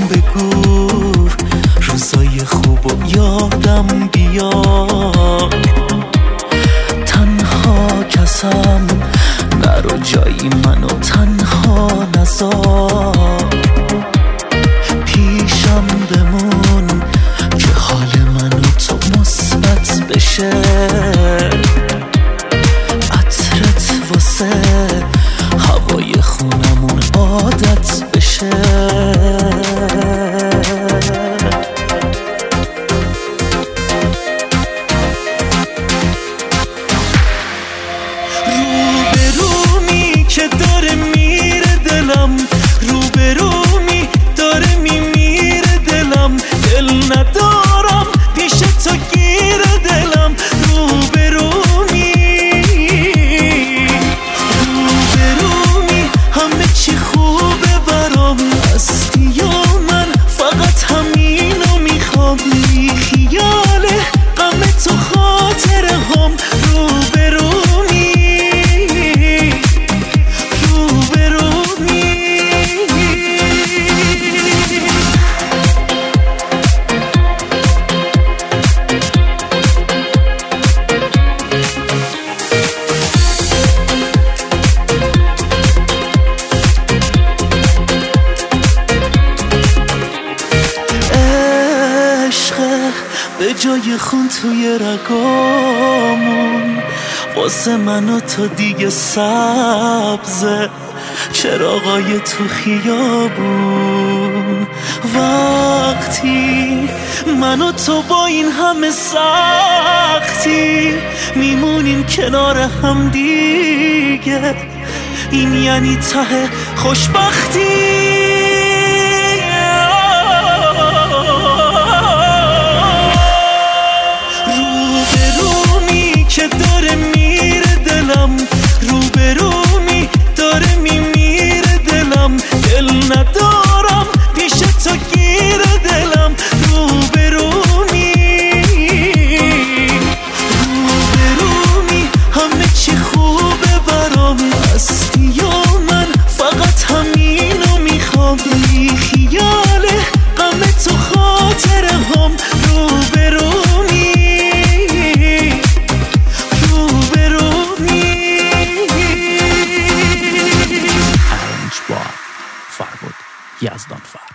بگو روزای خوب و یادم بیاد. تنها کسم نرو جایی منو تنها نذار. پیشم بمون که حال منو تو مثبت بشه. عطرت واسه هوای خونمون عادت بشه. روبرومی که داره میره دلم، روبرومی داره میمیره دلم. دل ندارم پیش تو گیر دلم. روبرومی همه چی خوبه برام. هستی یا من فقط همینو میخوام. بی خیاله غم تو خاطره هم. به جای خون توی رگامون واسه من و تو دیگه سبزه. چراغای تو خیابون وقتی من و تو با این همه سختی میمونیم کنار هم دیگه. این یعنی ته خوشبختی. که داره میره دلم، روبرومی داره میمیره دلم. دل ندارم پیش تو گیر دلم. روبرومی همه چی خوبه برام. هستی یا من فقط همینو میخوام. بی خیاله غم تو خاطره هم. فربود یزدانفر.